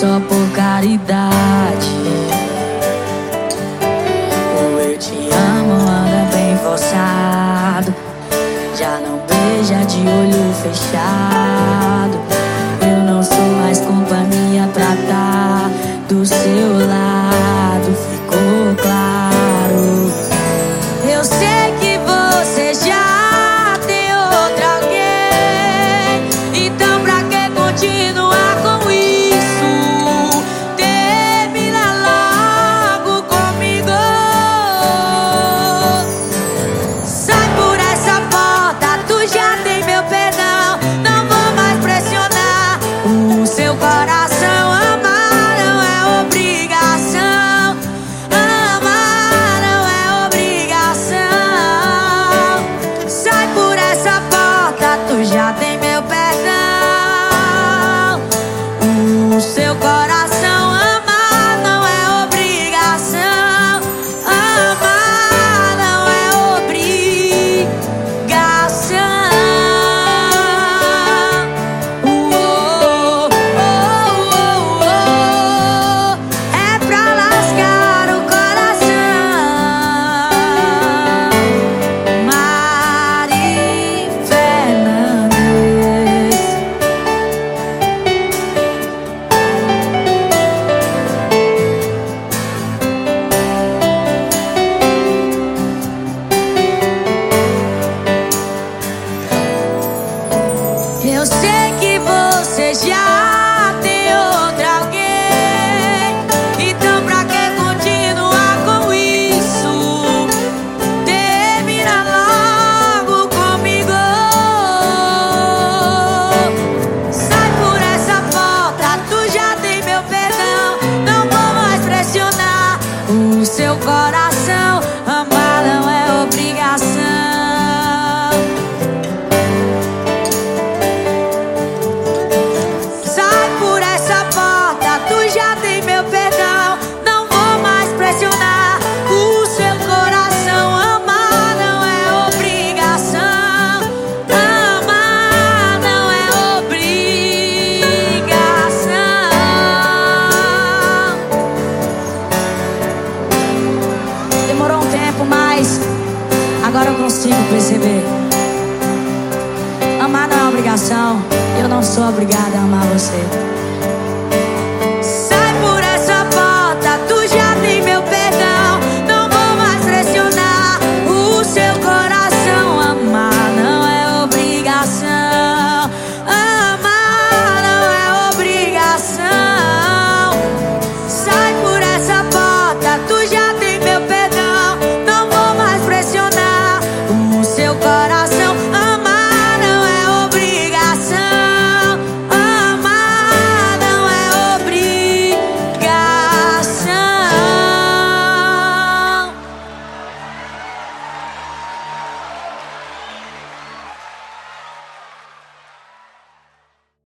só por caridade. O eu te amo anda bem forçado, já não beija de olho fechado. Eu não sou mais companhia pra tá do seu lado, ficou claro. Eu sei que você já tem outra alguém, então pra que continuar com isso? Termina logo comigo. Sai por essa porta, tu já tem meu perdão. Não vou mais pressionar o seu coração. Amar não é obrigação, amar não é obrigação. Sai por essa porta, tu já tem meu perdão. O seu coração. Amar não é obrigação, amar não é obrigação. É pra lascar o coração. Mari Fernandes. Eu sei que você já tem outra alguém, então pra que continuar com isso? Termina logo comigo. Sai por essa porta, tu já tem meu perdão. Não vou mais pressionar o seu coração. Amar não é obrigação. Sai por essa porta, tu já tem meu perdão. Não vou mais pressionar o seu coração. Amar não é obrigação, amar não é obrigação. Demorou um tempo, mas agora eu consigo perceber. Amar não é obrigação, eu não sou obrigada a amar você.